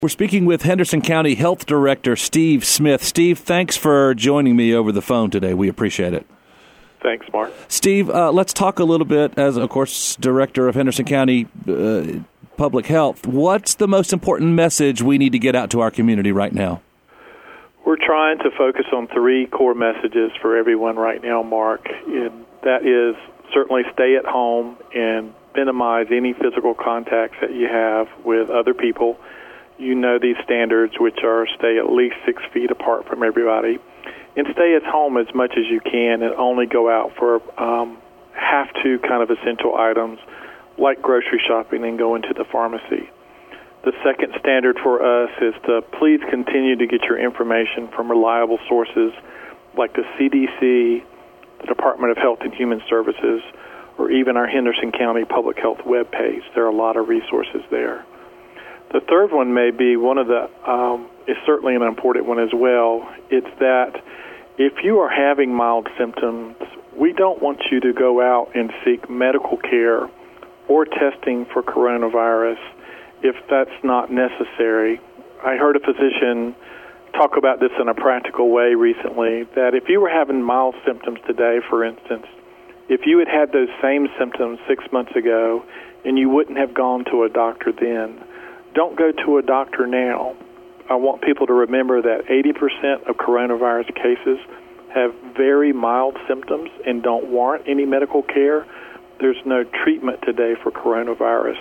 We're speaking with Henderson County Health Director Steve Smith. Steve, thanks for joining me over the phone today. We appreciate it. Thanks, Mark. Steve, let's talk a little bit, as, of course, Director of Henderson County Public Health. What's the most important message we need to get out to our community right now? We're trying to focus on three core messages for everyone right now, Mark. And that is certainly stay at home and minimize any physical contacts that you have with other people. You know these standards, which are stay at least 6 feet apart from everybody. And stay at home as much as you can and only go out for have-to kind of essential items like grocery shopping and going to the pharmacy. The second standard for us is to please continue to get your information from reliable sources like the CDC, the Department of Health and Human Services, or even our Henderson County Public Health webpage. There are a lot of resources there. The third one may be one of the, is certainly an important one as well. It's that if you are having mild symptoms, we don't want you to go out and seek medical care or testing for coronavirus if that's not necessary. I heard a physician talk about this in a practical way recently, that if you were having mild symptoms today, for instance, if you had those same symptoms 6 months ago and you wouldn't have gone to a doctor then, don't go to a doctor now. I want people to remember that 80% of coronavirus cases have very mild symptoms and don't warrant any medical care. There's no treatment today for coronavirus.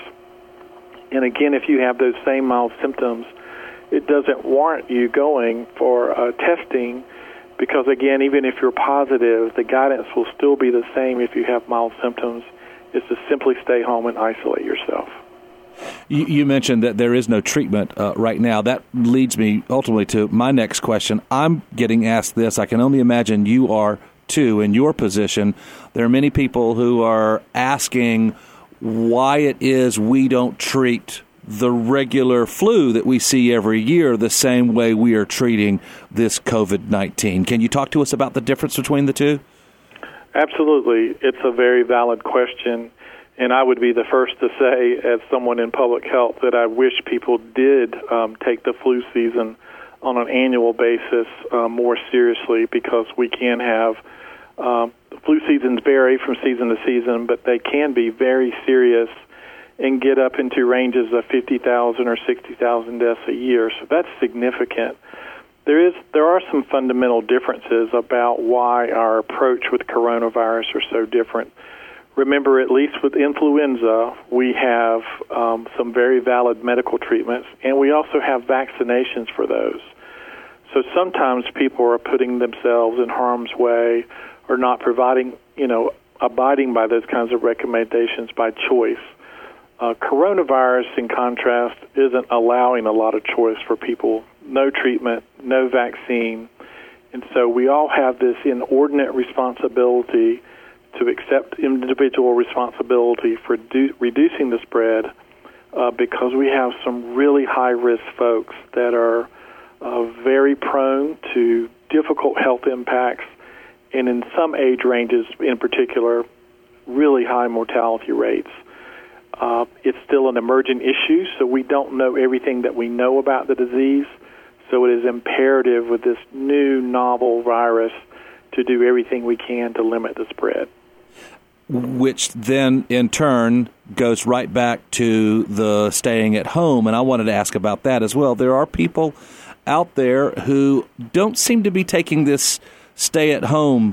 And again, if you have those same mild symptoms, it doesn't warrant you going for testing because, again, even if you're positive, the guidance will still be the same if you have mild symptoms, is to simply stay home and isolate yourself. You mentioned that there is no treatment right now. That leads me ultimately to my next question. I'm getting asked this. I can only imagine you are, too, in your position. There are many people who are asking why it is we don't treat the regular flu that we see every year the same way we are treating this COVID-19. Can you talk to us about the difference between the two? Absolutely. It's a very valid question. And I would be the first to say, as someone in public health, that I wish people did take the flu season on an annual basis more seriously, because we can have flu seasons vary from season to season, but they can be very serious and get up into ranges of 50,000 or 60,000 deaths a year. So that's significant. There are some fundamental differences about why our approach with coronavirus are so different. Remember, at least with influenza, we have some very valid medical treatments, and we also have vaccinations for those. So sometimes people are putting themselves in harm's way or not abiding by those kinds of recommendations by choice. Coronavirus, in contrast, isn't allowing a lot of choice for people. No treatment, no vaccine. And so we all have this inordinate responsibility to accept individual responsibility for reducing the spread because we have some really high-risk folks that are very prone to difficult health impacts, and in some age ranges in particular, really high mortality rates. It's still an emergent issue, so we don't know everything that we know about the disease, so it is imperative with this new novel virus to do everything we can to limit the spread. Which then, in turn, goes right back to the staying at home, and I wanted to ask about that as well. There are people out there who don't seem to be taking this stay at home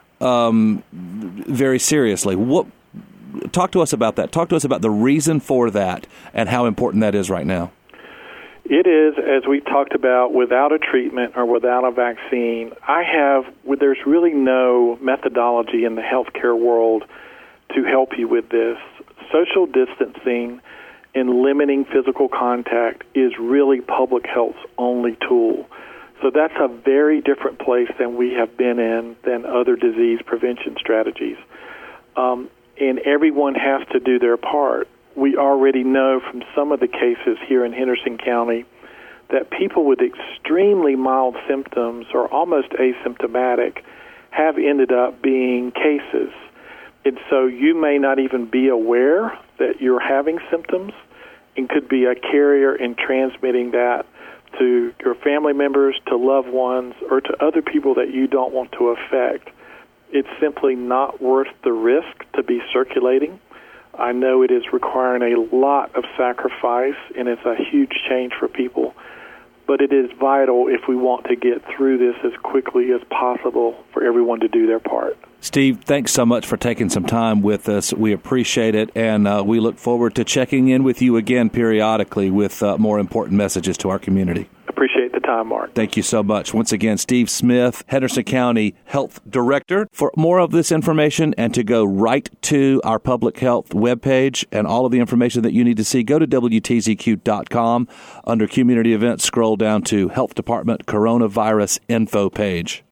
very seriously. Talk to us about that. Talk to us about the reason for that and how important that is right now. It is, as we talked about, without a treatment or without a vaccine, there's really no methodology in the healthcare world to help you with this. Social distancing and limiting physical contact is really public health's only tool. So that's a very different place than we have been in than other disease prevention strategies. And everyone has to do their part. We already know from some of the cases here in Henderson County that people with extremely mild symptoms or almost asymptomatic have ended up being cases. And so you may not even be aware that you're having symptoms, and could be a carrier in transmitting that to your family members, to loved ones, or to other people that you don't want to affect. It's simply not worth the risk to be circulating. I know it is requiring a lot of sacrifice, and it's a huge change for people, but it is vital if we want to get through this as quickly as possible for everyone to do their part. Steve, thanks so much for taking some time with us. We appreciate it, and we look forward to checking in with you again periodically with more important messages to our community. Appreciate the time, Mark. Thank you so much. Once again, Steve Smith, Henderson County Health Director. For more of this information and to go right to our public health webpage and all of the information that you need to see, go to WTZQ.com. Under Community Events, scroll down to Health Department Coronavirus Info page.